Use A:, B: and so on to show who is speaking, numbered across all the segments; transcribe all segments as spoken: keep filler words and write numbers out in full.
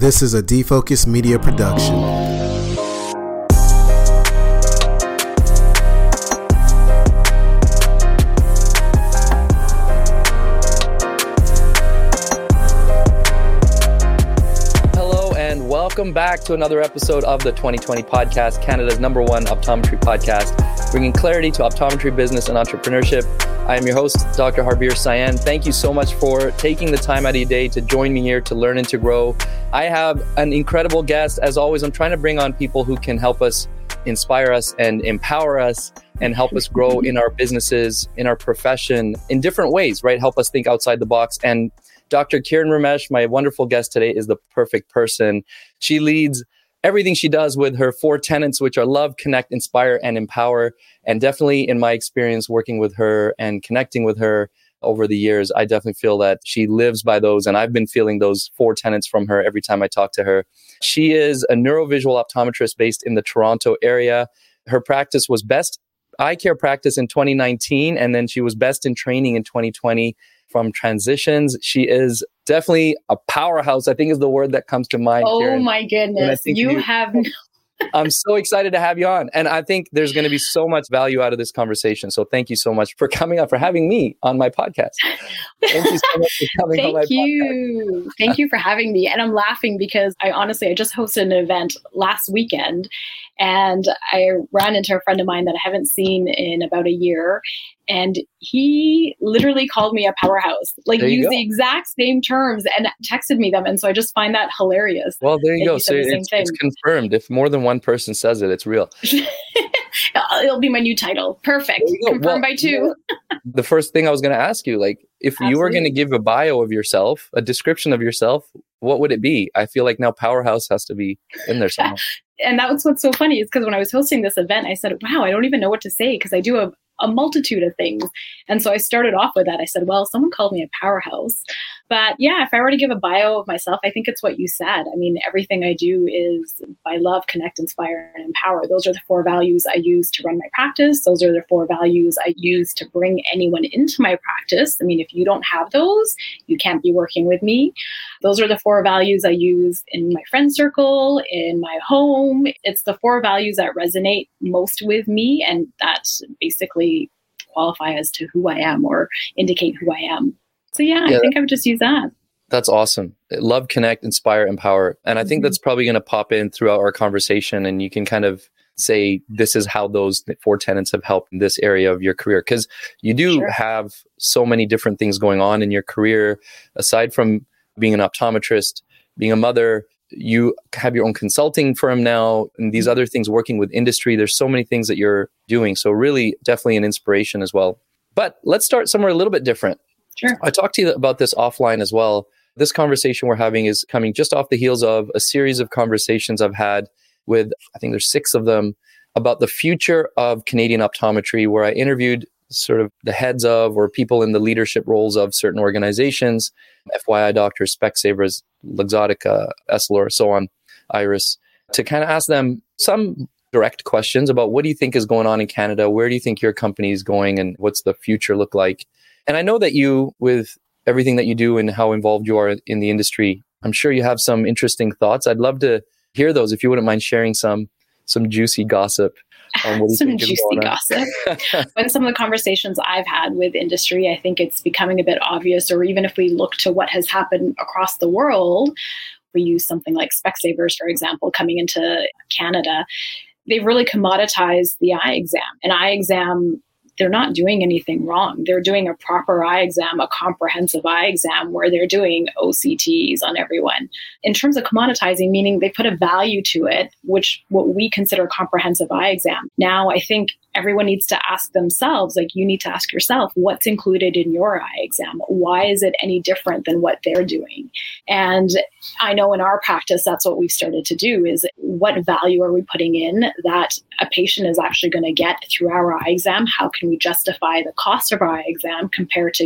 A: This is a Defocus Media production.
B: Hello and welcome back to another episode of the twenty twenty podcast, Canada's number one optometry podcast, bringing clarity to optometry business and entrepreneurship. I am your host, Doctor Harbir Sayan. Thank you so much for taking the time out of your day to join me here to learn and to grow. I have an incredible guest. As always, I'm trying to bring on people who can help us, inspire us, and empower us and help us grow in our businesses, in our profession, in different ways, right? Help us think outside the box. And Doctor Kiran Ramesh, my wonderful guest today, is the perfect person. She leads everything she does with her four tenets, which are love, connect, inspire, and empower. And definitely in my experience working with her and connecting with her over the years, I definitely feel that she lives by those. And I've been feeling those four tenets from her every time I talk to her. She is a neurovisual optometrist based in the Toronto area. Her practice was best eye care practice in twenty nineteen. And then she was best in training in twenty twenty from Transitions. She is definitely a powerhouse, I think is the word that comes to mind.
C: Oh
B: Karen.
C: my goodness. You, you have...
B: I'm so excited to have you on. And I think there's going to be so much value out of this conversation. So thank you so much for coming up, for having me on my podcast. Thank you so much for coming
C: thank
B: on my
C: you.
B: podcast.
C: Thank you for having me. And I'm laughing because I honestly, I just hosted an event last weekend and I ran into a friend of mine that I haven't seen in about a year. And he literally called me a powerhouse, like used the exact same terms and texted me them. And so I just find that hilarious.
B: Well, there you go. So it's, it's confirmed. If more than one person says it, it's real.
C: It'll be my new title. Perfect. Confirmed well, by two.
B: Yeah. The first thing I was going to ask you, like, if Absolutely. you were going to give a bio of yourself, a description of yourself, what would it be? I feel like now powerhouse has to be in there somewhere.
C: And that was what's so funny is because when I was hosting this event, I said, wow, I don't even know what to say because I do a a multitude of things. And so I started off with that. I said, well, someone called me a powerhouse. But yeah, if I were to give a bio of myself, I think it's what you said. I mean, everything I do is by love, connect, inspire, and empower. Those are the four values I use to run my practice. Those are the four values I use to bring anyone into my practice. I mean, if you don't have those, you can't be working with me. Those are the four values I use in my friend circle, in my home. It's the four values that resonate most with me and that basically qualify as to who I am or indicate who I am. So yeah, yeah, I think I would just use that.
B: That's awesome. Love, connect, inspire, empower. And I mm-hmm. think that's probably going to pop in throughout our conversation. And you can kind of say, this is how those four tenets have helped in this area of your career. Because you do sure. have so many different things going on in your career. Aside from being an optometrist, being a mother, you have your own consulting firm now and these other things working with industry. There's so many things that you're doing. So really definitely an inspiration as well. But let's start somewhere a little bit different.
C: Sure.
B: I talked to you about this offline as well. This conversation we're having is coming just off the heels of a series of conversations I've had with, I think there's six of them, about the future of Canadian optometry, where I interviewed sort of the heads of or people in the leadership roles of certain organizations, F Y I doctors, Specsavers, Luxottica, Essilor, so on, Iris, to kind of ask them some direct questions about what do you think is going on in Canada? Where do you think your company is going and what's the future look like? And I know that you, with everything that you do and how involved you are in the industry, I'm sure you have some interesting thoughts. I'd love to hear those if you wouldn't mind sharing some some juicy gossip.
C: Um, what some juicy gossip. When some of the conversations I've had with industry, I think it's becoming a bit obvious, or even if we look to what has happened across the world, we use something like Specsavers, for example, coming into Canada, they've really commoditized the eye exam. An eye exam, they're not doing anything wrong. They're doing a proper eye exam, a comprehensive eye exam where they're doing O C Ts on everyone. In terms of commoditizing, meaning they put a value to it, which what we consider a comprehensive eye exam. Now, I think everyone needs to ask themselves, like you need to ask yourself, what's included in your eye exam? Why is it any different than what they're doing? And I know in our practice, that's what we've started to do is what value are we putting in that a patient is actually going to get through our eye exam? How can we justify the cost of our eye exam compared to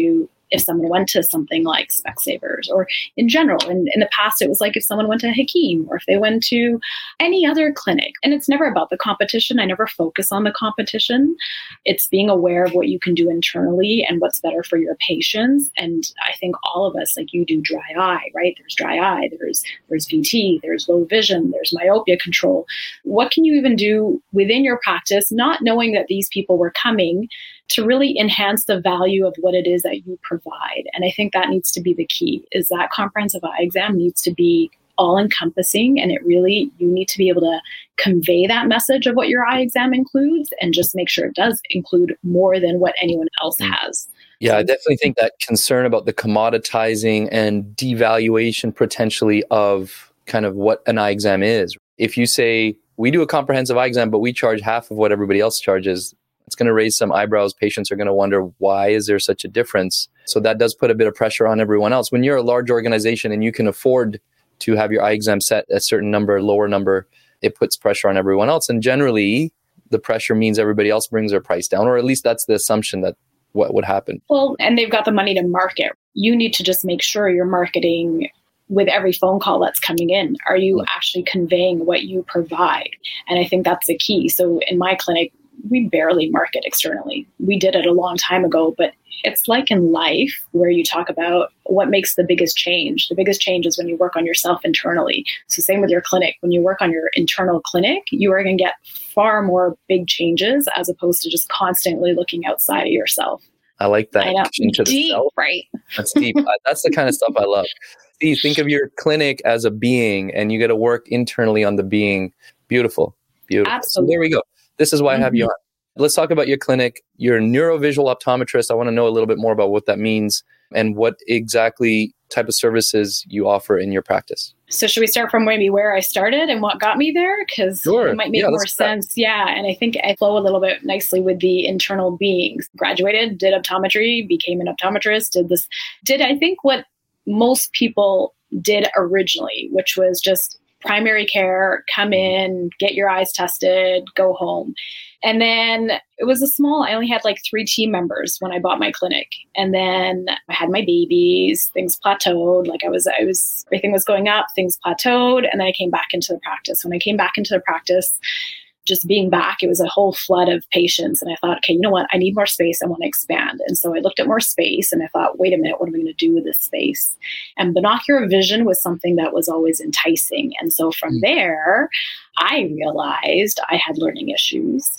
C: if someone went to something like Specsavers, or in general. And in the past, it was like if someone went to Hakeem, or if they went to any other clinic. And it's never about the competition. I never focus on the competition. It's being aware of what you can do internally and what's better for your patients. And I think all of us, like you do dry eye, right? There's dry eye, there's there's V T, there's low vision, there's myopia control. What can you even do within your practice, not knowing that these people were coming, to really enhance the value of what it is that you provide? And I think that needs to be the key, is that comprehensive eye exam needs to be all encompassing, and it really, you need to be able to convey that message of what your eye exam includes, and just make sure it does include more than what anyone else has.
B: Yeah, I definitely think that concern about the commoditizing and devaluation potentially of kind of what an eye exam is. If you say, we do a comprehensive eye exam, but we charge half of what everybody else charges, it's going to raise some eyebrows. Patients are going to wonder, why is there such a difference? So that does put a bit of pressure on everyone else. When you're a large organization and you can afford to have your eye exam set a certain number, lower number, it puts pressure on everyone else. And generally, the pressure means everybody else brings their price down, or at least that's the assumption that what would happen.
C: Well, and they've got the money to market. You need to just make sure you're marketing with every phone call that's coming in. Are you actually conveying what you provide? And I think that's the key. So in my clinic, we barely market externally. We did it a long time ago, but it's like in life where you talk about what makes the biggest change. The biggest change is when you work on yourself internally. So same with your clinic. When you work on your internal clinic, you are going to get far more big changes as opposed to just constantly looking outside of yourself.
B: I like that.
C: I know.
B: Into
C: Deep,
B: the
C: right?
B: That's deep. That's the kind of stuff I love. See, think of your clinic as a being, and you got to work internally on the being. Beautiful. Beautiful.
C: Absolutely.
B: So there we go. This is why I have you on. Let's talk about your clinic. You're a neurovisual optometrist. I want to know a little bit more about what that means and what exactly type of services you offer in your practice.
C: So should we start from maybe where I started and what got me there? Because
B: sure.
C: it might make
B: yeah,
C: more sense. That. Yeah. And I think I flow a little bit nicely with the internal beings. Graduated, did optometry, became an optometrist, did this, did I think what most people did originally, which was just primary care, come in, get your eyes tested, go home. And then it was a small, I only had like three team members when I bought my clinic. And then I had my babies, things plateaued. Like I was, I was, everything was going up, things plateaued. And then I came back into the practice. When I came back into the practice, just being back, it was a whole flood of patients. And I thought, okay, you know what? I need more space. I want to expand. And so I looked at more space and I thought, wait a minute, what am I going to do with this space? And binocular vision was something that was always enticing. And so from mm. there, I realized I had learning issues,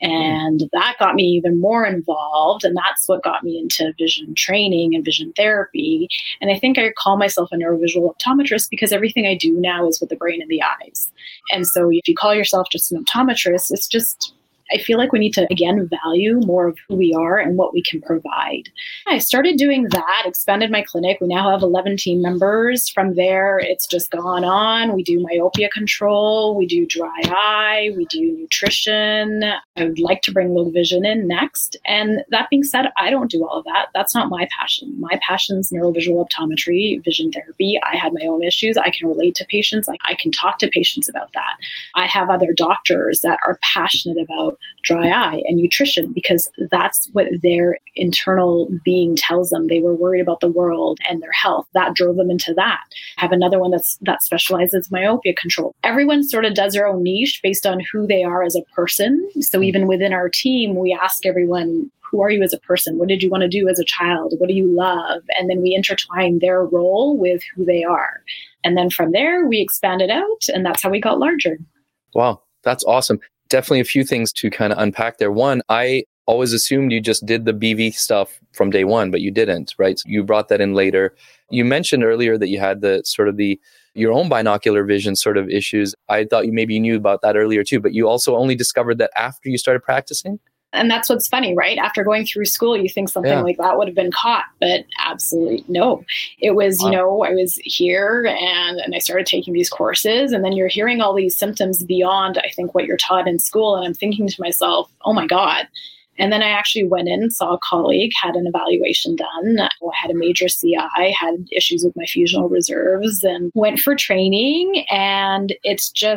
C: and mm. that got me even more involved. And that's what got me into vision training and vision therapy. And I think I call myself a neurovisual optometrist because everything I do now is with the brain and the eyes. And so if you call yourself just an optometrist, it's just, I feel like we need to, again, value more of who we are and what we can provide. I started doing that, expanded my clinic. We now have eleven team members. From there, it's just gone on. We do myopia control. We do dry eye. We do nutrition. I would like to bring low vision in next. And that being said, I don't do all of that. That's not my passion. My passion is neurovisual optometry, vision therapy. I had my own issues. I can relate to patients. I can talk to patients about that. I have other doctors that are passionate about dry eye and nutrition because that's what their internal being tells them. They were worried about the world and their health. That drove them into that. I have another one that's that specializes in myopia control. Everyone sort of does their own niche based on who they are as a person. So even within our team, we ask everyone, who are you as a person? What did you want to do as a child? What do you love? And then we intertwine their role with who they are. And then from there, we expand it out, and that's how we got larger.
B: Wow, that's awesome. Definitely a few things to kind of unpack there. One, I always assumed you just did the B V stuff from day one, but you didn't, right? So you brought that in later. You mentioned earlier that you had the sort of the your own binocular vision sort of issues. I thought you maybe you knew about that earlier too, but you also only discovered that after you started practicing?
C: And that's what's funny, right? After going through school, you think something yeah. like that would have been caught, but absolutely no. It was, wow. you know, I was here and, and I started taking these courses, and then you're hearing all these symptoms beyond, I think, what you're taught in school. And I'm thinking to myself, oh my God. And then I actually went in, saw a colleague, had an evaluation done. I had a major C I, had issues with my fusional reserves, and went for training. And it's just,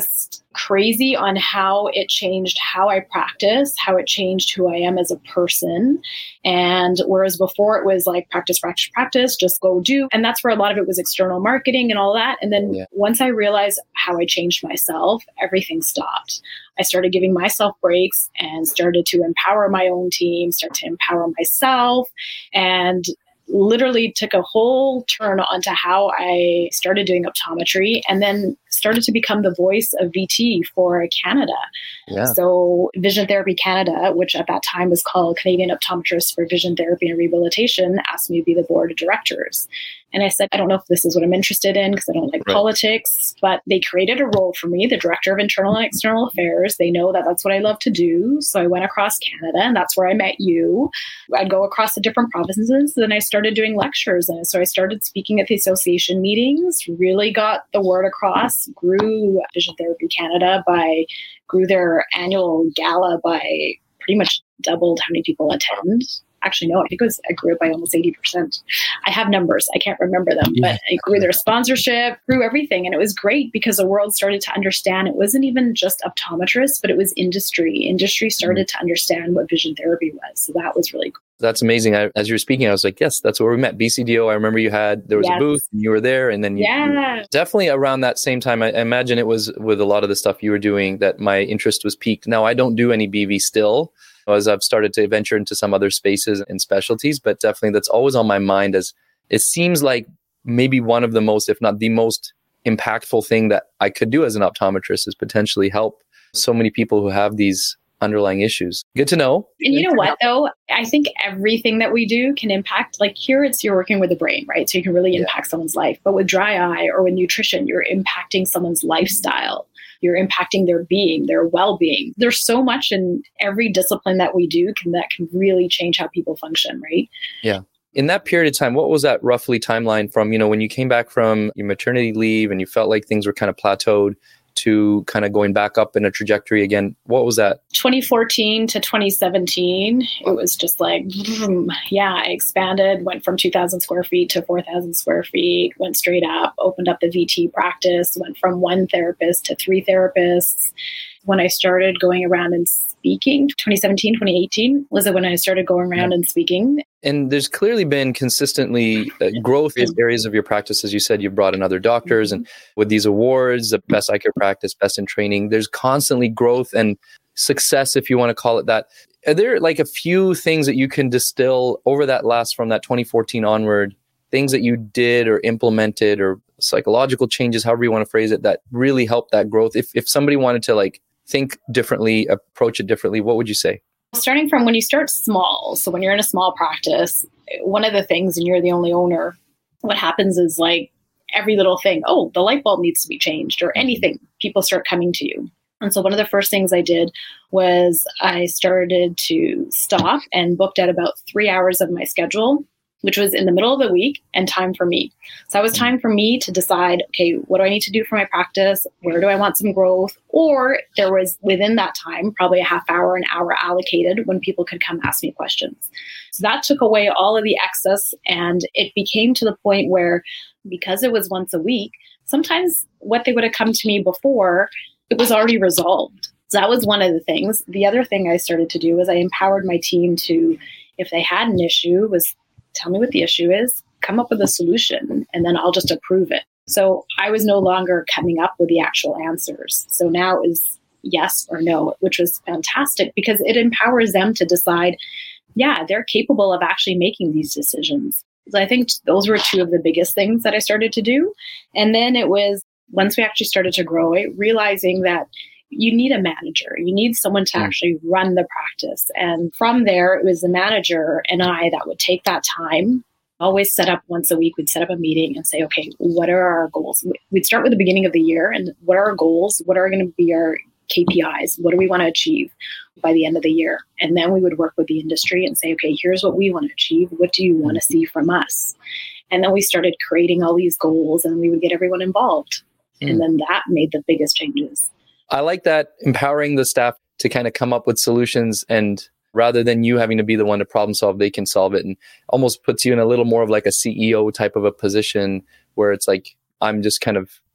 C: crazy on how it changed how I practice, how it changed who I am as a person. And whereas before it was like practice, practice, practice, just go do. And that's where a lot of it was external marketing and all that. And then yeah. once I realized how I changed myself, everything stopped. I started giving myself breaks and started to empower my own team, start to empower myself, and literally took a whole turn onto how I started doing optometry, and then started to become the voice of V T for Canada. Yeah. So Vision Therapy Canada, which at that time was called Canadian Optometrists for Vision Therapy and Rehabilitation, asked me to be the board of directors. And I said, I don't know if this is what I'm interested in because I don't like right. politics, but they created a role for me, the Director of Internal and External Affairs. They know that that's what I love to do. So I went across Canada, and that's where I met you. I'd go across the different provinces, and I started doing lectures. And so I started speaking at the association meetings, really got the word across, grew Vision Therapy Canada by, grew their annual gala by pretty much doubled how many people attend. Actually, no, I think it was, I grew it by almost eighty percent. I have numbers. I can't remember them, yeah. but I grew their sponsorship, grew everything. And it was great because the world started to understand it wasn't even just optometrists, but it was industry. Industry started mm-hmm. to understand what vision therapy was. So that was really cool.
B: That's amazing. I, as you were speaking, I was like, yes, that's where we met. B C D O. I remember you had, there was yes. a booth and you were there. And then you,
C: yeah.
B: you definitely around that same time, I, I imagine it was with a lot of the stuff you were doing that my interest was piqued. Now, I don't do any B V still, as I've started to venture into some other spaces and specialties, but definitely that's always on my mind, as it seems like maybe one of the most, if not the most impactful thing that I could do as an optometrist is potentially help so many people who have these underlying issues. Good to know.
C: And you know what, though? I think everything that we do can impact, like here it's you're working with the brain, right? So you can really yeah. impact someone's life. But with dry eye or with nutrition, you're impacting someone's lifestyle. You're impacting their being, their well-being. There's so much in every discipline that we do can, that can really change how people function, right?
B: Yeah. In that period of time, what was that roughly timeline from, you know, when you came back from your maternity leave and you felt like things were kind of plateaued to kind of going back up in a trajectory again? What was that?
C: twenty fourteen to twenty seventeen, it was just like, yeah, I expanded, went from two thousand square feet to four thousand square feet, went straight up, opened up the V T practice, went from one therapist to three therapists. When I started going around and speaking, twenty seventeen, twenty eighteen was it when I started going around and speaking.
B: And there's clearly been consistently uh, growth in areas of your practice. As you said, you've brought in other doctors, mm-hmm. and with these awards, the best eye care practice, best in training, there's constantly growth and success, if you want to call it that. Are there like a few things that you can distill over that last, from that twenty fourteen onward, things that you did or implemented or psychological changes, however you want to phrase it, that really helped that growth? If if somebody wanted to like think differently, approach it differently, what would you say?
C: Starting from when you start small, so when you're in a small practice, one of the things, and you're the only owner, what happens is like every little thing, oh, the light bulb needs to be changed or anything, people start coming to you. And so one of the first things I did was I started to stop and booked out about three hours of my schedule, which was in the middle of the week, and time for me. So that was time for me to decide, okay, what do I need to do for my practice? Where do I want some growth? Or there was within that time, probably a half hour, an hour allocated when people could come ask me questions. So that took away all of the excess, and it became to the point where, because it was once a week, sometimes what they would have come to me before, it was already resolved. So that was one of the things. The other thing I started to do was I empowered my team to, if they had an issue, was tell me what the issue is, come up with a solution, and then I'll just approve it. So I was no longer coming up with the actual answers. So now it is yes or no, which was fantastic because it empowers them to decide, yeah, they're capable of actually making these decisions. So I think those were two of the biggest things that I started to do. And then it was, once we actually started to grow it, realizing that you need a manager. You need someone to actually run the practice. And from there, it was the manager and I that would take that time, always set up once a week. We'd set up a meeting and say, okay, what are our goals? We'd start with the beginning of the year and what are our goals? What are going to be our K P Is? What do we want to achieve by the end of the year? And then we would work with the industry and say, okay, here's what we want to achieve. What do you want to see from us? And then we started creating all these goals and we would get everyone involved. Mm. And then that made the biggest changes.
B: I like that, empowering the staff to kind of come up with solutions, and rather than you having to be the one to problem solve, they can solve it, and almost puts you in a little more of like a C E O type of a position where it's like, I'm just kind of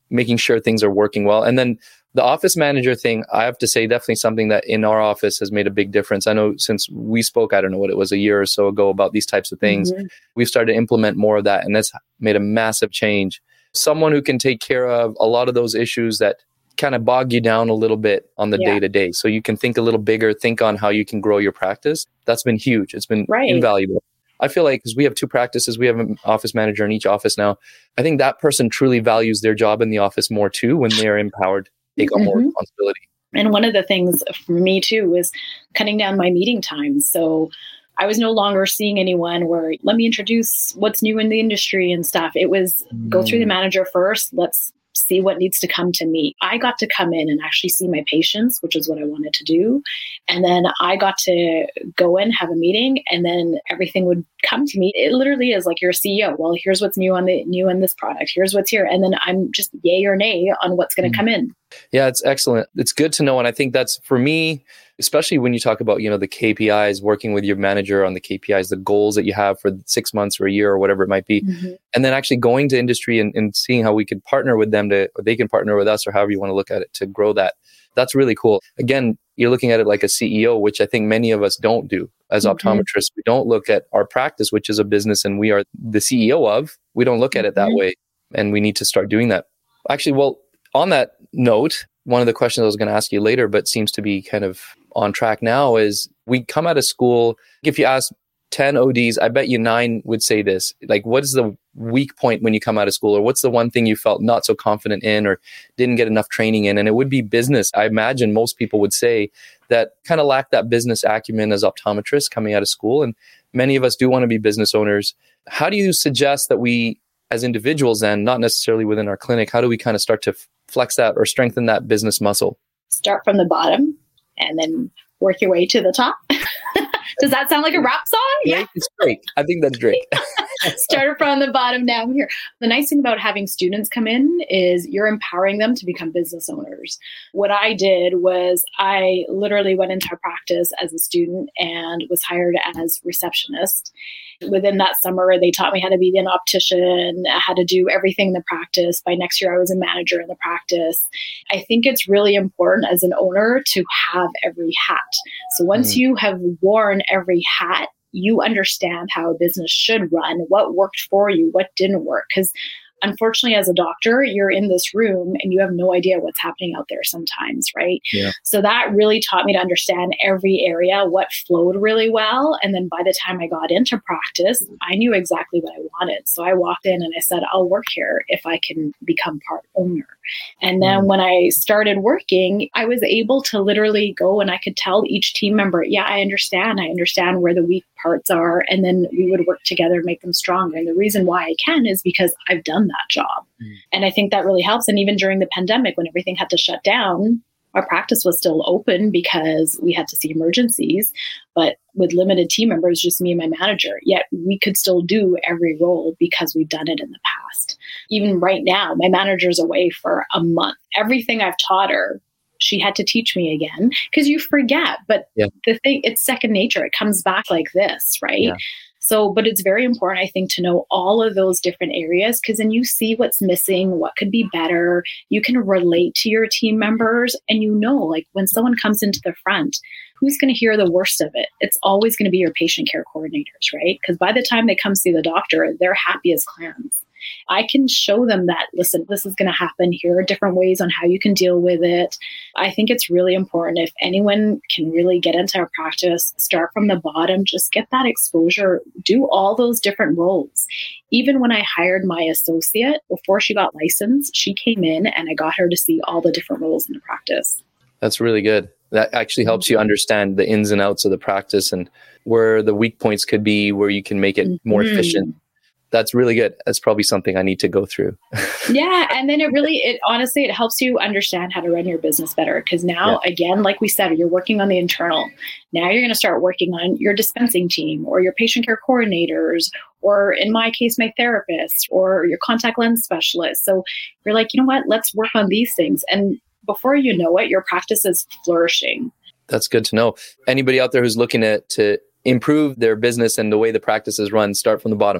B: making sure things are working well. And then the office manager thing, I have to say, definitely something that in our office has made a big difference. I know since we spoke, I don't know what it was, a year or so ago about these types of things, mm-hmm. we've started to implement more of that. And that's made a massive change. Someone who can take care of a lot of those issues that kind of bog you down a little bit on the day to day. So you can think a little bigger, think on how you can grow your practice. That's been huge. It's been right. invaluable. I feel like because we have two practices, we have an office manager in each office now. I think that person truly values their job in the office more too when they're empowered to take on more mm-hmm. responsibility.
C: And one of the things for me too was cutting down my meeting times. So I was no longer seeing anyone where, let me introduce what's new in the industry and stuff. It was mm. go through the manager first. Let's see what needs to come to me. I got to come in and actually see my patients, which is what I wanted to do. And then I got to go in, have a meeting, and then everything would come to me. It literally is like you're a C E O. Well, here's what's new on the new in this product. Here's what's here. And then I'm just yay or nay on what's going to come in.
B: Yeah, it's excellent. It's good to know. And I think that's for me, especially when you talk about, you know, the K P Is, working with your manager on the K P Is, the goals that you have for six months or a year or whatever it might be. Mm-hmm. And then actually going to industry and, and seeing how we could partner with them to, or they can partner with us or however you want to look at it to grow that. That's really cool. Again, you're looking at it like a C E O, which I think many of us don't do as mm-hmm. optometrists. We don't look at our practice, which is a business and we are the C E O of. We don't look at it that mm-hmm. way. And we need to start doing that. Actually, well, on that note, one of the questions I was going to ask you later, but seems to be kind of on track now, is we come out of school. If you ask ten O Ds, I bet you nine would say this. Like, what is the weak point when you come out of school? Or what's the one thing you felt not so confident in or didn't get enough training in? And it would be business. I imagine most people would say that kind of lack that business acumen as optometrists coming out of school. And many of us do want to be business owners. How do you suggest that we, as individuals then, not necessarily within our clinic, how do we kind of start to f- flex that or strengthen that business muscle?
C: Start from the bottom and then work your way to the top. Does that sound like a rap song?
B: Yeah, it's Drake. I think that's Drake.
C: Start from the bottom down here. The nice thing about having students come in is you're empowering them to become business owners. What I did was I literally went into a practice as a student and was hired as receptionist. Within that summer, they taught me how to be an optician, how to do everything in the practice. By next year, I was a manager in the practice. I think it's really important as an owner to have every hat. So once mm. you have worn every hat, you understand how a business should run, what worked for you, what didn't work. Because unfortunately, as a doctor, you're in this room and you have no idea what's happening out there sometimes, right? Yeah. So that really taught me to understand every area, what flowed really well. And then by the time I got into practice, I knew exactly what I wanted. So I walked in and I said, I'll work here if I can become part owner. And then mm. when I started working, I was able to literally go and I could tell each team member, yeah, I understand. I understand where the weak parts are. And then we would work together and make them stronger. And the reason why I can is because I've done that job. Mm. And I think that really helps. And even during the pandemic, when everything had to shut down, our practice was still open because we had to see emergencies, but with limited team members, just me and my manager, yet we could still do every role because we've done it in the past. Even right now, my manager's away for a month. Everything I've taught her, she had to teach me again because you forget. But yeah. the thing, it's second nature. It comes back like this, right? Yeah. So, but it's very important, I think, to know all of those different areas because then you see what's missing, what could be better. You can relate to your team members and you know, like when someone comes into the front, who's going to hear the worst of it? It's always going to be your patient care coordinators, right? Because by the time they come see the doctor, they're happy as clams. I can show them that, listen, this is going to happen. Here are different ways on how you can deal with it. I think it's really important if anyone can really get into our practice, start from the bottom, just get that exposure, do all those different roles. Even when I hired my associate, before she got licensed, she came in and I got her to see all the different roles in the practice.
B: That's really good. That actually helps you understand the ins and outs of the practice and where the weak points could be, where you can make it more mm-hmm. efficient. That's really good. That's probably something I need to go through.
C: Yeah. And then it really, it honestly, it helps you understand how to run your business better. Because now, yeah. again, like we said, you're working on the internal. Now you're going to start working on your dispensing team or your patient care coordinators, or in my case, my therapist or your contact lens specialist. So you're like, you know what, let's work on these things. And before you know it, your practice is flourishing.
B: That's good to know. Anybody out there who's looking at to improve their business and the way the practice is run, start from the bottom.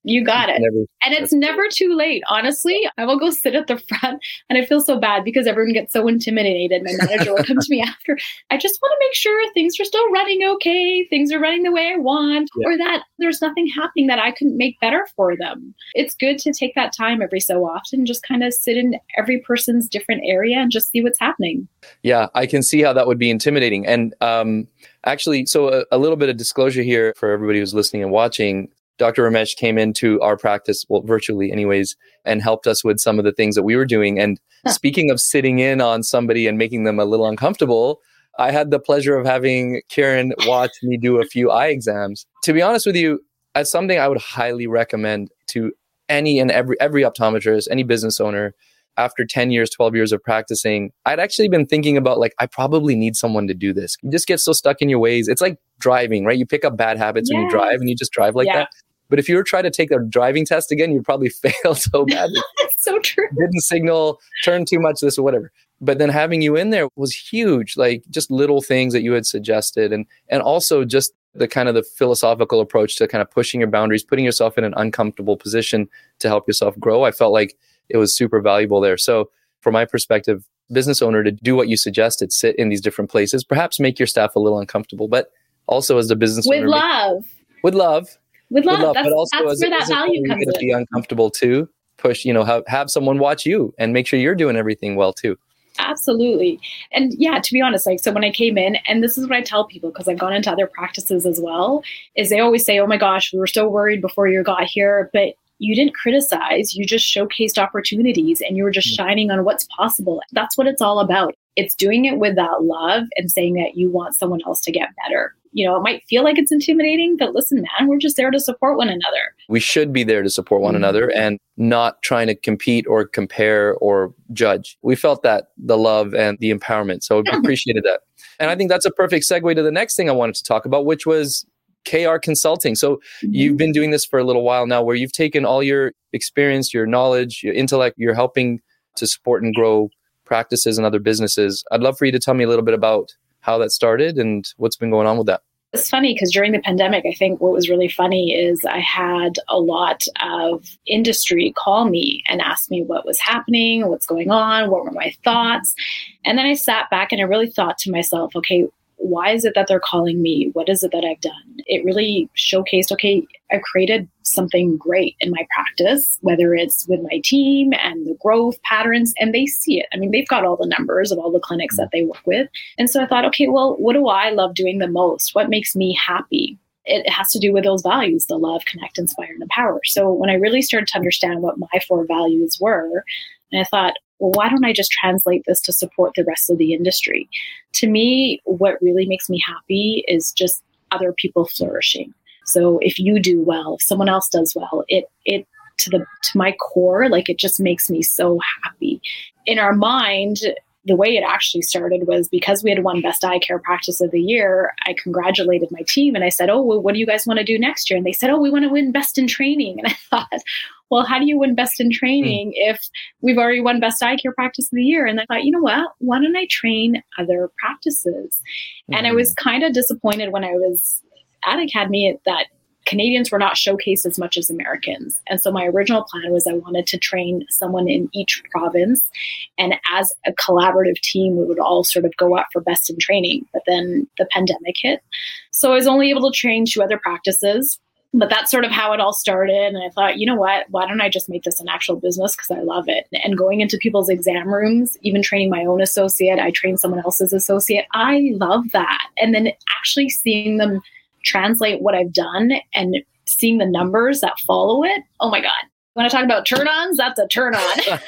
C: You got it. Never, and it's never too late. Honestly, I will go sit at the front and I feel so bad because everyone gets so intimidated. My manager will come to me after. I just want to make sure things are still running okay. Things are running the way I want, yeah. or that there's nothing happening that I couldn't make better for them. It's good to take that time every so often, just kind of sit in every person's different area and just see what's happening.
B: Yeah, I can see how that would be intimidating. And um, actually, so a, a little bit of disclosure here for everybody who's listening and watching. Doctor Ramesh came into our practice, well, virtually anyways, and helped us with some of the things that we were doing. And speaking of sitting in on somebody and making them a little uncomfortable, I had the pleasure of having Karen watch me do a few eye exams. To be honest with you, that's something I would highly recommend to any and every every optometrist, any business owner. After ten years, twelve years of practicing, I'd actually been thinking about like, I probably need someone to do this. You just get so stuck in your ways. It's like driving, right? You pick up bad habits yes. when you drive and you just drive like yeah. that. But if you were trying to take a driving test again, you'd probably fail so badly.
C: That's so true.
B: Didn't signal, turn too much, this or whatever. But then having you in there was huge, like just little things that you had suggested. And, and also just the kind of the philosophical approach to kind of pushing your boundaries, putting yourself in an uncomfortable position to help yourself grow. I felt like it was super valuable there. So from my perspective, business owner, to do what you suggested, sit in these different places, perhaps make your staff a little uncomfortable, but also as a business
C: with
B: owner.
C: Love.
B: Make, with love.
C: With love. With love.
B: That's,
C: but also that's
B: as
C: where that value
B: owner,
C: comes
B: in. Be uncomfortable too. Push, you know, have, have someone watch you and make sure you're doing everything well too.
C: Absolutely. And yeah, to be honest, like, so when I came in, and this is what I tell people, because I've gone into other practices as well, is they always say, oh my gosh, we were so worried before you got here, but you didn't criticize, you just showcased opportunities and you were just shining on what's possible. That's what it's all about. It's doing it with that love and saying that you want someone else to get better. You know, it might feel like it's intimidating, but listen, man, we're just there to support one another.
B: We should be there to support one mm-hmm. another and not trying to compete or compare or judge. We felt that, the love and the empowerment. So we appreciated that. And I think that's a perfect segue to the next thing I wanted to talk about, which was K R Consulting. So mm-hmm. you've been doing this for a little while now, where you've taken all your experience, your knowledge, your intellect, you're helping to support and grow practices and other businesses. I'd love for you to tell me a little bit about how that started and what's been going on with that.
C: It's funny because during the pandemic, I think what was really funny is I had a lot of industry call me and ask me what was happening, what's going on, what were my thoughts. And then I sat back and I really thought to myself, okay, why is it that they're calling me? What is it that I've done? It really showcased, okay, I've created something great in my practice, whether it's with my team and the growth patterns, and they see it. I mean, they've got all the numbers of all the clinics that they work with. And so I thought, okay, well, what do I love doing the most? What makes me happy? It has to do with those values, the love, connect, inspire, and empower. So when I really started to understand what my four values were, and I thought, well, why don't I just translate this to support the rest of the industry? To me, what really makes me happy is just other people flourishing. So if you do well, if someone else does well, it it to the to my core, like it just makes me so happy. In our mind, the way it actually started was because we had won Best Eye Care Practice of the Year, I congratulated my team and I said, oh, well, what do you guys want to do next year? And they said, oh, we want to win Best in Training. And I thought, well, how do you win Best in Training mm. if we've already won Best Eye Care Practice of the Year? And I thought, you know what? Why don't I train other practices? Mm. And I was kind of disappointed when I was at Academy that Canadians were not showcased as much as Americans. And so my original plan was I wanted to train someone in each province. And as a collaborative team, we would all sort of go up for Best in Training. But then the pandemic hit. So I was only able to train two other practices. But that's sort of how it all started. And I thought, you know what, why don't I just make this an actual business because I love it. And going into people's exam rooms, even training my own associate, I train someone else's associate. I love that. And then actually seeing them translate what I've done and seeing the numbers that follow it. Oh my God. Want to talk about turn-ons? That's a turn-on.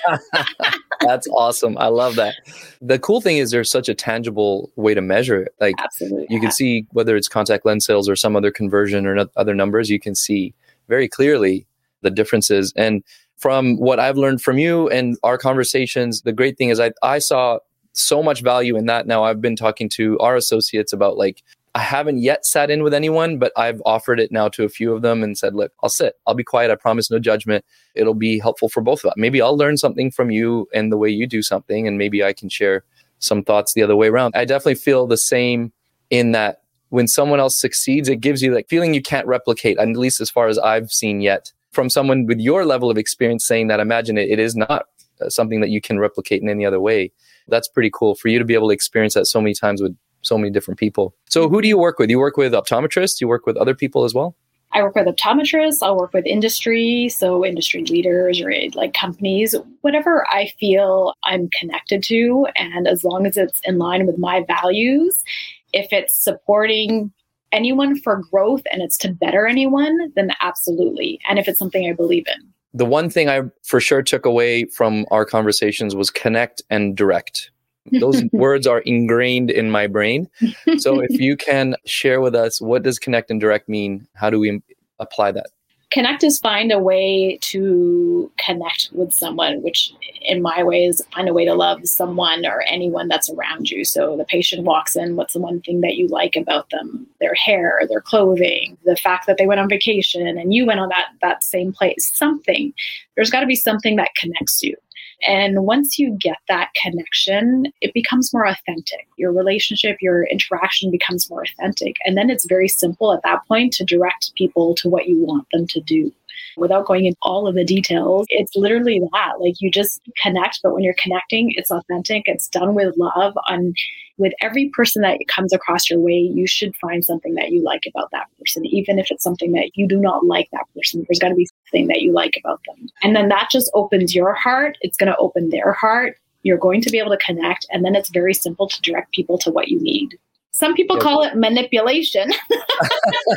B: That's awesome. I love that. The cool thing is there's such a tangible way to measure it. Like
C: Absolutely,
B: you
C: yeah.
B: can see whether it's contact lens sales or some other conversion or no- other numbers, you can see very clearly the differences. And from what I've learned from you and our conversations, the great thing is I, I saw so much value in that. Now I've been talking to our associates about like, I haven't yet sat in with anyone, but I've offered it now to a few of them and said, look, I'll sit. I'll be quiet. I promise no judgment. It'll be helpful for both of us. Maybe I'll learn something from you and the way you do something, and maybe I can share some thoughts the other way around. I definitely feel the same in that when someone else succeeds, it gives you like feeling you can't replicate, at least as far as I've seen yet. from someone with your level of experience saying that, imagine it, it is not something that you can replicate in any other way. That's pretty cool for you to be able to experience that so many times with so many different people. So who do you work with? You work with optometrists? You work with other people as well?
C: I work with optometrists. I'll work with industry, so industry leaders or like companies, whatever I feel I'm connected to. And as long as it's in line with my values, if it's supporting anyone for growth and it's to better anyone, then absolutely. And if it's something I believe in.
B: The one thing I for sure took away from our conversations was connect and direct. Those words are ingrained in my brain. So if you can share with us, what does connect and direct mean? How do we apply that?
C: Connect is find a way to connect with someone, which in my way is find a way to love someone or anyone that's around you. So the patient walks in, what's the one thing that you like about them? Their hair, their clothing, the fact that they went on vacation and you went on that, that same place, something. There's got to be something that connects you. And once you get that connection, it becomes more authentic. Your relationship, your interaction becomes more authentic. And then it's very simple at that point to direct people to what you want them to do. Without going into all of the details, it's literally that. Like you just connect, but when you're connecting, it's authentic. It's done with love. On with every person that comes across your way, you should find something that you like about that person, even if it's something that you do not like that person. There's got to be something that you like about them. And then that just opens your heart. It's going to open their heart. You're going to be able to connect. And then it's very simple to direct people to what you need. Some people yeah. call it manipulation. Like,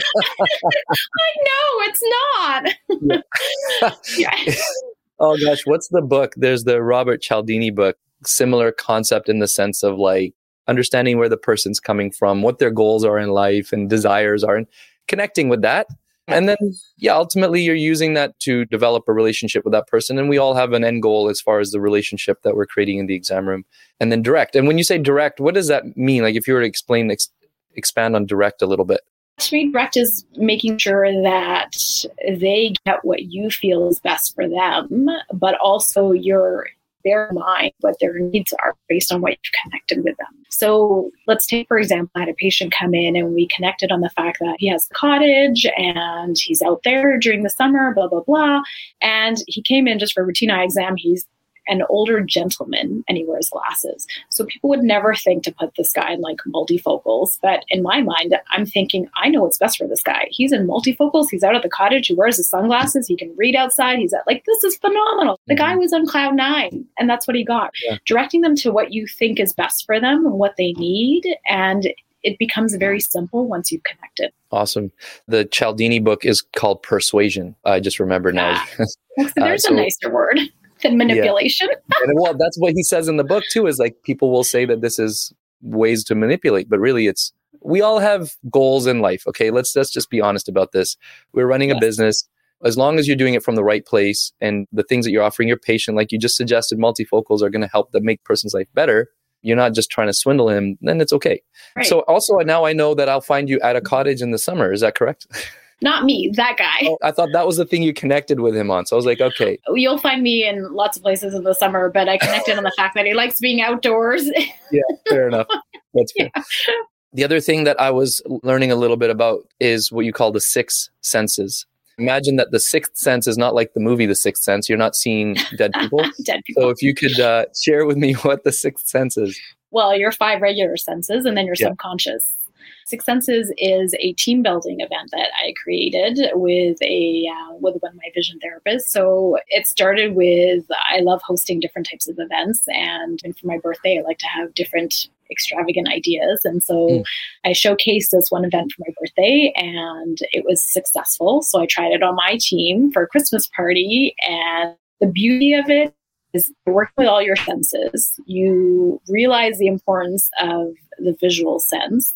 C: no, it's not.
B: Yeah. Yeah. Oh gosh, what's the book? There's the Robert Cialdini book, similar concept in the sense of like understanding where the person's coming from, what their goals are in life and desires are, and connecting with that. And then, yeah, ultimately you're using that to develop a relationship with that person. And we all have an end goal as far as the relationship that we're creating in the exam room. And then direct. And when you say direct, what does that mean? Like if you were to explain, ex- expand on direct a little bit.
C: To me, direct is making sure that they get what you feel is best for them, but also you're bear in mind what their needs are based on what you've connected with them. So let's take, for example, I had a patient come in and we connected on the fact that he has a cottage and he's out there during the summer, blah, blah, blah. And he came in just for a routine eye exam. He's an older gentleman and he wears glasses. So people would never think to put this guy in like multifocals. But in my mind, I'm thinking, I know what's best for this guy. He's in multifocals. He's out at the cottage. He wears his sunglasses. He can read outside. He's at like, this is phenomenal. The guy was on cloud nine and that's what he got. Yeah. Directing them to what you think is best for them and what they need. And it becomes very simple once you've connected.
B: Awesome. The Cialdini book is called Persuasion. I just remember now.
C: Yeah. So there's uh, so, a nicer word. Than manipulation.
B: Yeah. And well, that's what he says in the book too, is like people will say that this is ways to manipulate, but really it's, we all have goals in life. Okay. Let's, let's just be honest about this. We're running yes. a business. As long as you're doing it from the right place and the things that you're offering your patient, like you just suggested, multifocals are going to help that make a person's life better. You're not just trying to swindle him, then it's okay. Right. So also now I know that I'll find you at a cottage in the summer. Is that correct?
C: Not me, that guy.
B: Oh, I thought that was the thing you connected with him on. So I was like, okay.
C: You'll find me in lots of places in the summer, but I connected on the fact that he likes being outdoors.
B: Yeah, fair enough. That's fair. Yeah. The other thing that I was learning a little bit about is what you call the six senses. Imagine that the sixth sense is not like the movie The Sixth Sense. You're not seeing dead people.
C: Dead people.
B: So if you could uh, share with me what the sixth sense is.
C: Well, your five regular senses and then your yeah. subconscious. Six Senses is a team building event that I created with a uh, with one of my vision therapists. So it started with, I love hosting different types of events. And, and for my birthday, I like to have different extravagant ideas. And so mm. I showcased this one event for my birthday and it was successful. So I tried it on my team for a Christmas party. And the beauty of it is working with all your senses. You realize the importance of the visual sense.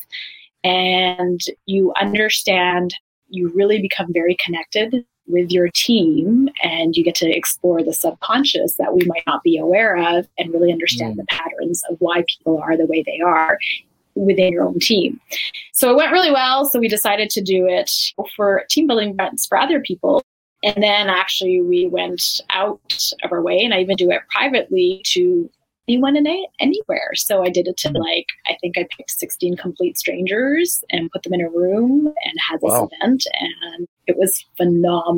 C: And you understand, you really become very connected with your team and you get to explore the subconscious that we might not be aware of and really understand mm. the patterns of why people are the way they are within your own team. So it went really well. So we decided to do it for team building events for other people. And then actually we went out of our way and I even do it privately to anyone and anywhere. So I did it to like, I think I picked sixteen complete strangers and put them in a room and had this wow. event. And it was phenomenal.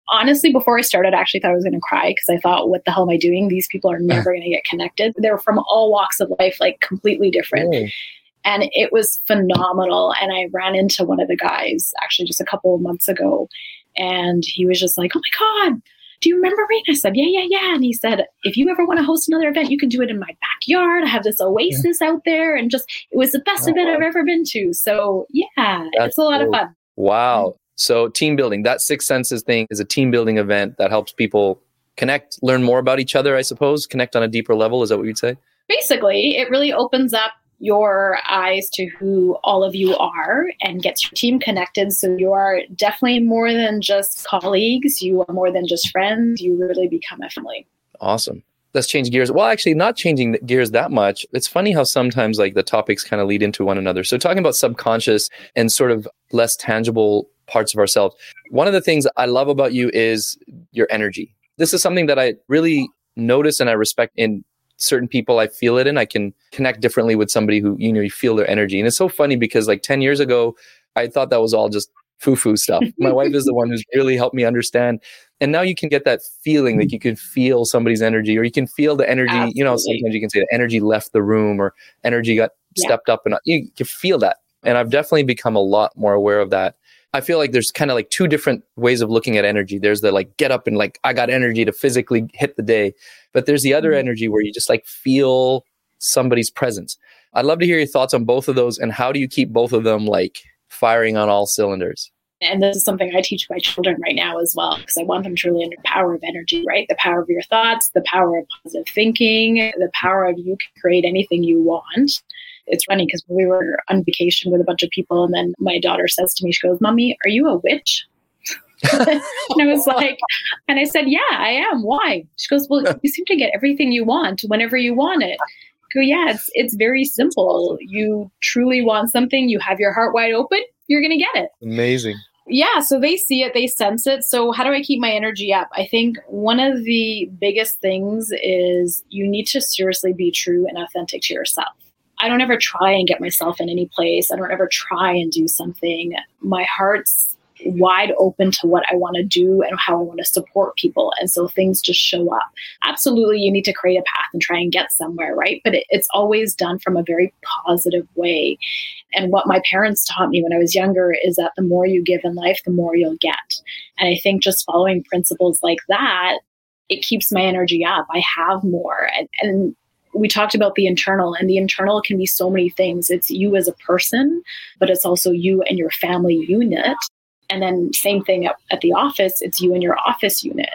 C: Honestly, before I started, I actually thought I was going to cry because I thought, what the hell am I doing? These people are never going to get connected. They're from all walks of life, like completely different. Oh. And it was phenomenal. And I ran into one of the guys actually just a couple of months ago. And he was just like, oh my God, do you remember me? And I said, yeah, yeah, yeah. And he said, if you ever want to host another event, you can do it in my backyard. I have this oasis yeah. out there. And just, it was the best oh, event wow. I've ever been to. So yeah, That's it's a lot cool. of fun.
B: Wow. So team building, that Six Senses thing is a team building event that helps people connect, learn more about each other, I suppose, connect on a deeper level. Is that what you'd say?
C: Basically, it really opens up your eyes to who all of you are and gets your team connected. So you are definitely more than just colleagues. You are more than just friends. You really become a family.
B: Awesome. Let's change gears. Well, actually not changing gears that much. It's funny how sometimes like the topics kind of lead into one another. So talking about subconscious and sort of less tangible parts of ourselves. One of the things I love about you is your energy. This is something that I really notice and I respect in certain people. I feel it in. I can connect differently with somebody who, you know, you feel their energy. And it's so funny because like ten years ago, I thought that was all just foo-foo stuff. My wife is the one who's really helped me understand. And now you can get that feeling, like you can feel somebody's energy, or you can feel the energy. Absolutely. You know, sometimes you can say the energy left the room or energy got yeah. stepped up, and you can feel that. And I've definitely become a lot more aware of that. I feel like there's kind of like two different ways of looking at energy. There's the like get up and like, I got energy to physically hit the day. But there's the other mm-hmm. energy where you just like feel somebody's presence. I'd love to hear your thoughts on both of those. And how do you keep both of them like firing on all cylinders?
C: And this is something I teach my children right now as well, because I want them to really understand the power of energy, right? The power of your thoughts, the power of positive thinking, the power of you can create anything you want. It's funny because we were on vacation with a bunch of people, and then my daughter says to me, she goes, Mommy, are you a witch? And I was like, and I said, yeah, I am. Why? She goes, well, you seem to get everything you want whenever you want it. I go, yeah, it's, it's very simple. You truly want something, you have your heart wide open, you're going to get it.
B: Amazing.
C: Yeah, so they see it, they sense it. So how do I keep my energy up? I think one of the biggest things is you need to seriously be true and authentic to yourself. I don't ever try and get myself in any place. I don't ever try and do something. My heart's wide open to what I want to do and how I want to support people. And so things just show up. Absolutely, you need to create a path and try and get somewhere, right? But it, it's always done from a very positive way. And what my parents taught me when I was younger is that the more you give in life, the more you'll get. And I think just following principles like that, it keeps my energy up. I have more. And, and we talked about the internal, and the internal can be so many things. It's you as a person, but it's also you and your family unit. And then same thing at, at the office, it's you and your office unit.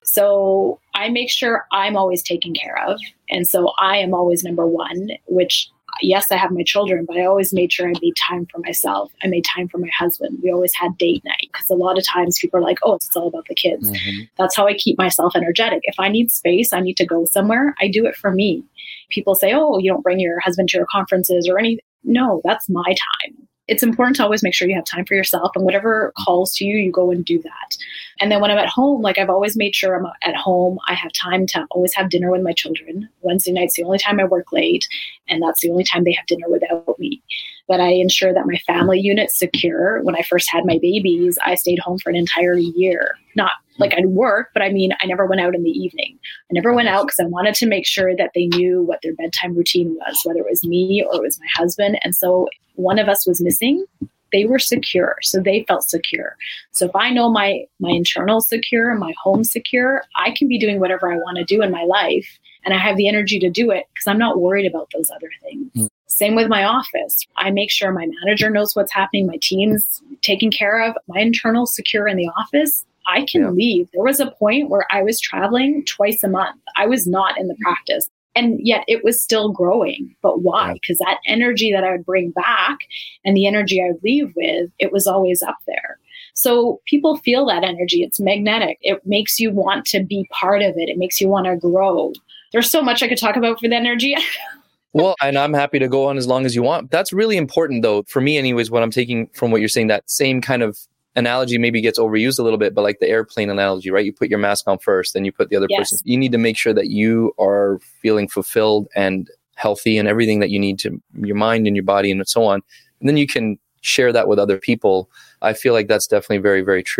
C: So I make sure I'm always taken care of. And so I am always number one, which yes, I have my children, but I always made sure I made time for myself. I made time for my husband. We always had date night because a lot of times people are like, oh, it's all about the kids. Mm-hmm. That's how I keep myself energetic. If I need space, I need to go somewhere, I do it for me. People say, oh, you don't bring your husband to your conferences or anything. No, that's my time. It's important to always make sure you have time for yourself, and whatever calls to you, you go and do that. And then when I'm at home, like I've always made sure I'm at home. I have time to always have dinner with my children. Wednesday night's the only time I work late, and that's the only time they have dinner without me. But I ensure that my family unit's secure. When I first had my babies, I stayed home for an entire year. Not like I'd work, but I mean, I never went out in the evening. I never went out because I wanted to make sure that they knew what their bedtime routine was, whether it was me or it was my husband. And so one of us was missing, they were secure. So they felt secure. So if I know my, my internal secure, my home secure, I can be doing whatever I want to do in my life. And I have the energy to do it because I'm not worried about those other things. Mm. Same with my office. I make sure my manager knows what's happening. My team's taken care of. My internal secure in the office. I can yeah. leave. There was a point where I was traveling twice a month. I was not in the practice. And yet it was still growing. But why? Because yeah. that energy that I would bring back and the energy I would leave with, it was always up there. So people feel that energy. It's magnetic. It makes you want to be part of it. It makes you want to grow. There's so much I could talk about for the energy.
B: Well, and I'm happy to go on as long as you want. That's really important, though, for me anyways, what I'm taking from what you're saying, that same kind of analogy maybe gets overused a little bit, but like the airplane analogy, right? You put your mask on first, then you put the other yes. person. You need to make sure that you are feeling fulfilled and healthy and everything that you need to your mind and your body and so on. And then you can share that with other people. I feel like that's definitely very, very true.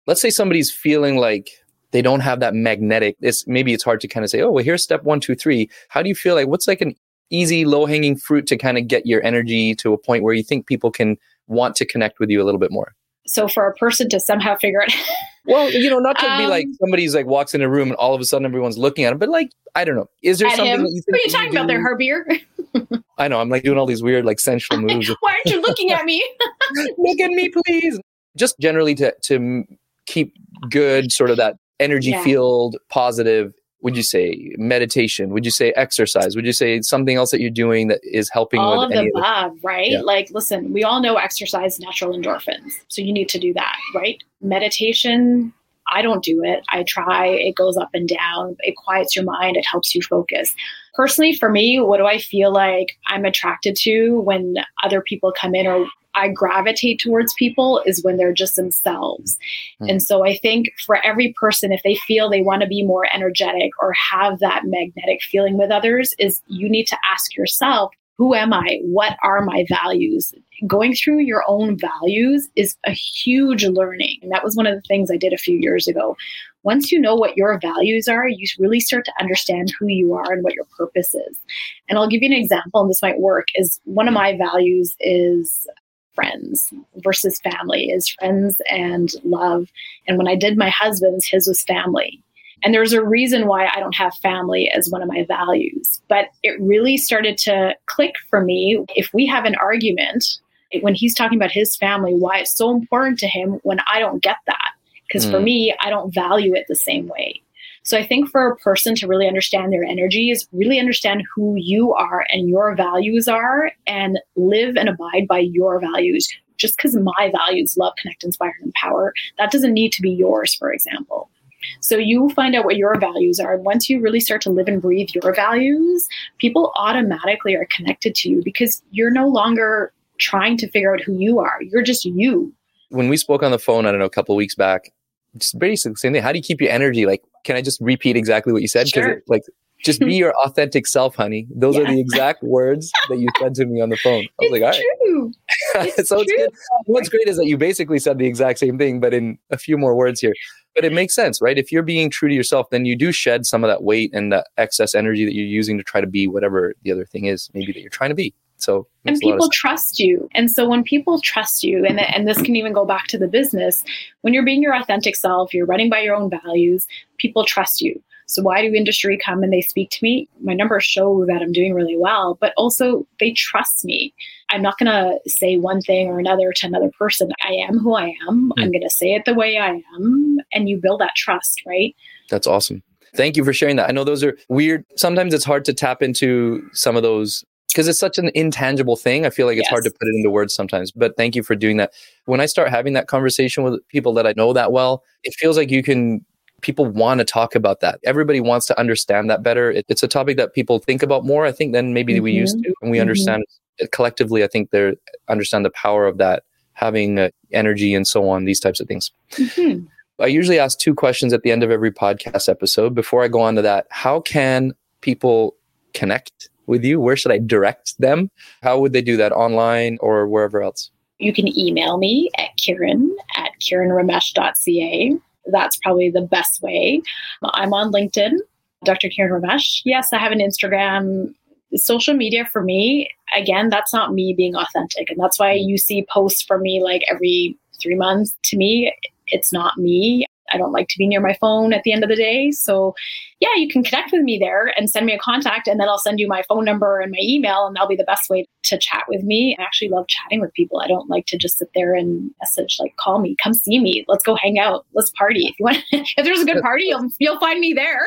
B: let's say somebody's feeling like they don't have that magnetic, it's maybe it's hard to kind of say, oh, well, here's step one, two, three. How do you feel like, what's like an easy, low hanging fruit to kind of get your energy to a point where you think people can want to connect with you a little bit more?
C: So for a person to somehow figure it out.
B: Well, you know, not to um, be like somebody's like walks in a room and all of a sudden everyone's looking at him, but like, I don't know. Is there something
C: him?
B: that you think
C: What are you talking you about there, Harbeer?
B: I know. I'm like doing all these weird, like sensual moves.
C: Why aren't you looking at me?
B: Look at me, please. Just generally to, to keep good, sort of that energy yeah. field, positive. Would you say meditation? Would you say exercise? Would you say something else that you're doing that is helping
C: all
B: with
C: of the
B: any
C: above,
B: of
C: right?
B: Yeah.
C: Like, listen, we all know exercise, natural endorphins. So you need to do that, right? Meditation, I don't do it. I try. It goes up and down. It quiets your mind. It helps you focus. Personally, for me, what do I feel like I'm attracted to when other people come in, or I gravitate towards people, is when they're just themselves. Mm. And so I think for every person, if they feel they want to be more energetic or have that magnetic feeling with others, is you need to ask yourself, who am I? What are my values? Going through your own values is a huge learning. And that was one of the things I did a few years ago. Once you know what your values are, you really start to understand who you are and what your purpose is. And I'll give you an example, and this might work, is one of my values is friends versus family, is friends and love. And when I did my husband's, his was family. And there's a reason why I don't have family as one of my values. But it really started to click for me. If we have an argument, when he's talking about his family, why it's so important to him when I don't get that. Because mm. for me, I don't value it the same way. So I think for a person to really understand their energies, really understand who you are and your values are, and live and abide by your values. Just because my values, love, connect, inspire, and empower, that doesn't need to be yours, for example. So you find out what your values are. And once you really start to live and breathe your values, people automatically are connected to you because you're no longer trying to figure out who you are. You're just you.
B: When we spoke on the phone, I don't know, a couple of weeks back, just basically the same thing. How do you keep your energy? Like, can I just repeat exactly what you said? Because
C: sure.
B: like, just be your authentic self, honey. Those yeah. are the exact words that you said to me on the phone. I was
C: it's
B: like, all right.
C: True. It's
B: so
C: true.
B: it's good. What's great is that you basically said the exact same thing, but in a few more words here. But it makes sense, right? If you're being true to yourself, then you do shed some of that weight and that excess energy that you're using to try to be whatever the other thing is, maybe that you're trying to be. So,
C: and people trust you. And so when people trust you, and, and this can even go back to the business, when you're being your authentic self, you're running by your own values, people trust you. So why do industry come and they speak to me? My numbers show that I'm doing really well, but also they trust me. I'm not going to say one thing or another to another person. I am who I am. Mm. I'm going to say it the way I am. And you build that trust, right?
B: That's awesome. Thank you for sharing that. I know those are weird. Sometimes it's hard to tap into some of those because it's such an intangible thing. I feel like it's yes. hard to put it into words sometimes, but thank you for doing that. When I start having that conversation with people that I know that well, it feels like you can, people want to talk about that. Everybody wants to understand that better. It, it's a topic that people think about more, I think, than maybe mm-hmm. we used to. And we mm-hmm. understand it collectively. I think they understand the power of that, having uh, energy and so on, these types of things. Mm-hmm. I usually ask two questions at the end of every podcast episode. Before I go on to that, how can people connect with you? Where should I direct them? How would they do that, online or wherever else?
C: You can email me at Kieran at kieran ramesh dot c a. That's probably the best way. I'm on LinkedIn, Doctor Kieran Ramesh. Yes, I have an Instagram. Social media for me, again, that's not me being authentic. And that's why you see posts from me like every three months. To me, it's not me. I don't like to be near my phone at the end of the day. So yeah, you can connect with me there and send me a contact, and then I'll send you my phone number and my email, and that'll be the best way to chat with me. I actually love chatting with people. I don't like to just sit there and message, like, call me, come see me, let's go hang out, let's party. If you want, if there's a good party, you'll, you'll find me there.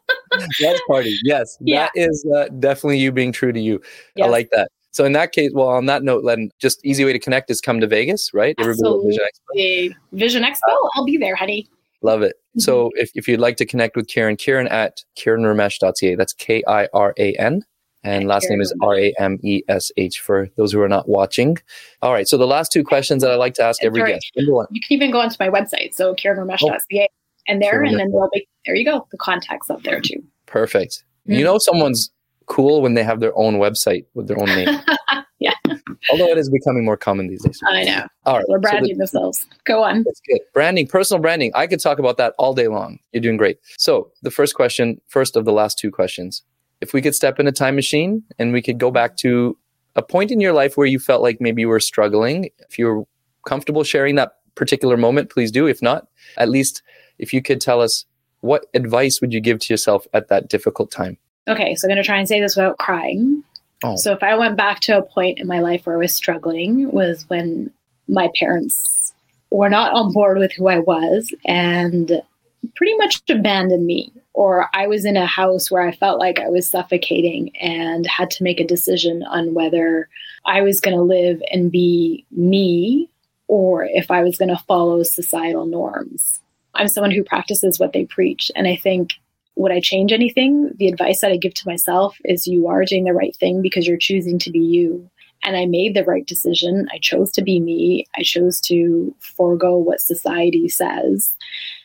B: Let's party. Yes, yeah. That is uh, definitely you being true to you. Yes. I like that. So in that case, well, on that note, Len, just easy way to connect is come to Vegas, right?
C: Absolutely. Vision Expo. Vision Expo, uh, I'll be there, honey.
B: Love it. Mm-hmm. So if, if you'd like to connect with Kieran, Kieran at kieran ramesh dot c a. That's K I R A N. And last name is R A M E S H for those who are not watching. All right. So the last two questions that I like to ask every guest.
C: You can even go onto my website. So kieran ramesh dot c a. And there, Kieran and then there'll be, there you go. The contact's up there too.
B: Perfect. Mm-hmm. You know, someone's cool when they have their own website with their own name.
C: Yeah.
B: Although it is becoming more common these days.
C: I know.
B: All right.
C: We're branding
B: so the,
C: themselves. Go on.
B: That's good. Branding, personal branding. I could talk about that all day long. You're doing great. So the first question, first of the last two questions. If we could step in a time machine and we could go back to a point in your life where you felt like maybe you were struggling, if you were comfortable sharing that particular moment, please do. If not, at least if you could tell us, what advice would you give to yourself at that difficult time?
C: Okay, so I'm going to try and say this without crying. Oh. So if I went back to a point in my life where I was struggling, was when my parents were not on board with who I was and pretty much abandoned me. Or I was in a house where I felt like I was suffocating and had to make a decision on whether I was going to live and be me or if I was going to follow societal norms. I'm someone who practices what they preach. And I think, would I change anything? The advice that I give to myself is you are doing the right thing because you're choosing to be you. And I made the right decision. I chose to be me. I chose to forego what society says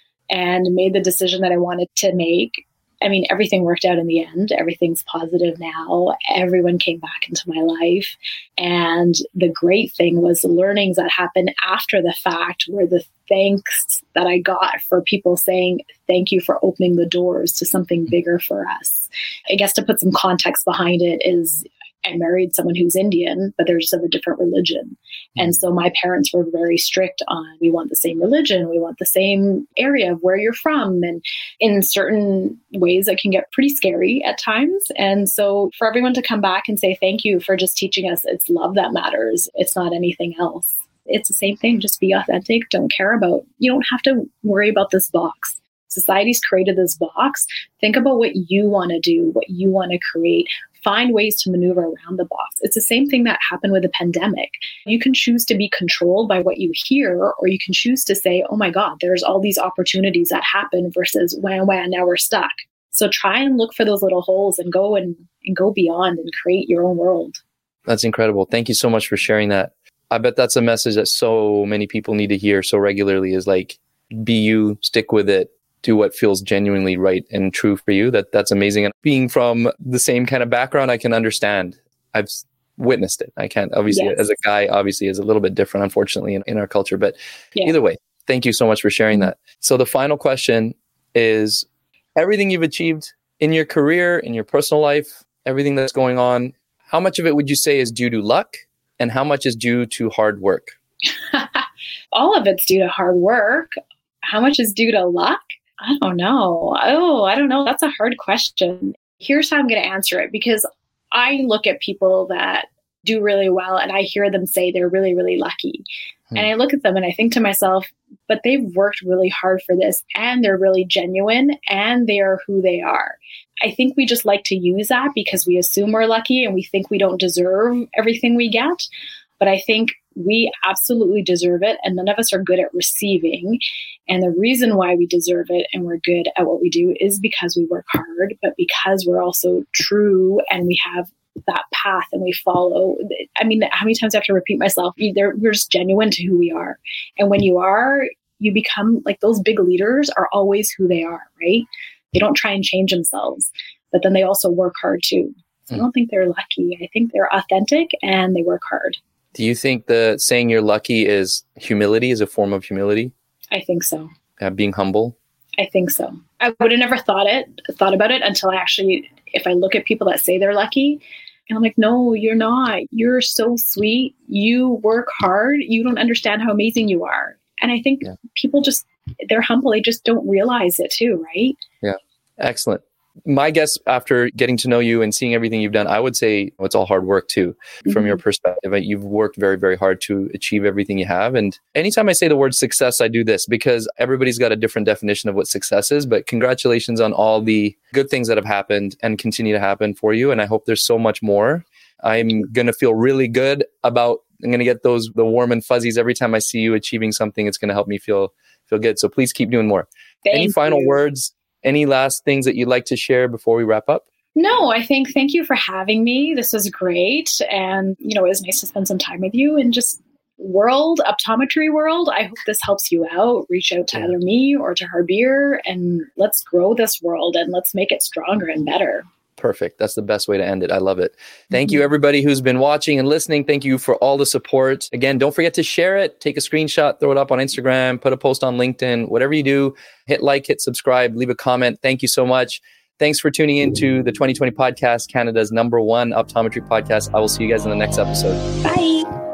C: and made the decision that I wanted to make. I mean, everything worked out in the end. Everything's positive now. Everyone came back into my life. And the great thing was the learnings that happened after the fact were the thanks that I got for people saying, thank you for opening the doors to something bigger for us. I guess to put some context behind it is I married someone who's Indian, but they're just of a different religion. And so my parents were very strict on, we want the same religion, we want the same area of where you're from. And in certain ways, it can get pretty scary at times. And so for everyone to come back and say, thank you for just teaching us it's love that matters. It's not anything else. It's the same thing. Just be authentic. Don't care about, you don't have to worry about this box. Society's created this box. Think about what you want to do, what you want to create. Find ways to maneuver around the box. It's the same thing that happened with the pandemic. You can choose to be controlled by what you hear, or you can choose to say, oh my God, there's all these opportunities that happen versus wham, wham, now we're stuck. So try and look for those little holes and go and, and go beyond and create your own world.
B: That's incredible. Thank you so much for sharing that. I bet that's a message that so many people need to hear so regularly is like, be you, stick with it. Do what feels genuinely right and true for you. That that's amazing. And being from the same kind of background, I can understand. I've witnessed it. I can't, obviously, yes. As a guy, obviously is a little bit different, unfortunately, in, in our culture. But yeah. Either way, thank you so much for sharing that. So the final question is, everything you've achieved in your career, in your personal life, everything that's going on, how much of it would you say is due to luck and how much is due to hard work?
C: All of it's due to hard work. How much is due to luck? I don't know. Oh, I don't know. That's a hard question. Here's how I'm going to answer it, because I look at people that do really well and I hear them say they're really, really lucky. Hmm. And I look at them and I think to myself, but they've worked really hard for this and they're really genuine and they are who they are. I think we just like to use that because we assume we're lucky and we think we don't deserve everything we get. But I think we absolutely deserve it, and none of us are good at receiving. And the reason why we deserve it and we're good at what we do is because we work hard, but because we're also true and we have that path and we follow. I mean, how many times I have to repeat myself? We're just genuine to who we are. And when you are, you become like those big leaders are always who they are, right? They don't try and change themselves, but then they also work hard too. So I don't think they're lucky. I think they're authentic and they work hard.
B: Do you think the saying you're lucky is humility, is a form of humility?
C: I think so.
B: Uh, being humble?
C: I think so. I would have never thought it, thought about it until I actually, if I look at people that say they're lucky, and I'm like, no, you're not. You're so sweet. You work hard. You don't understand how amazing you are. And I think yeah. people just, they're humble. They just don't realize it too, right?
B: Yeah. Excellent. My guess after getting to know you and seeing everything you've done, I would say it's all hard work too, mm-hmm. from your perspective. You've worked very, very hard to achieve everything you have. And anytime I say the word success, I do this because everybody's got a different definition of what success is. But congratulations on all the good things that have happened and continue to happen for you. And I hope there's so much more. I'm going to feel really good about, I'm going to get those, the warm and fuzzies every time I see you achieving something. It's going to help me feel, feel good. So please keep doing more.
C: Thank
B: Any final
C: you.
B: words? Any last things that you'd like to share before we wrap up?
C: No, I think thank you for having me. This was great. And, you know, it was nice to spend some time with you and just world, optometry world. I hope this helps you out. Reach out to yeah. either me or to Harbir and let's grow this world and let's make it stronger and better.
B: Perfect. That's the best way to end it. I love it. Thank you, everybody who's been watching and listening. Thank you for all the support. Again, don't forget to share it. Take a screenshot, throw it up on Instagram, put a post on LinkedIn, whatever you do. Hit like, hit subscribe, leave a comment. Thank you so much. Thanks for tuning in to the twenty twenty podcast, Canada's number one optometry podcast. I will see you guys in the next episode.
C: Bye.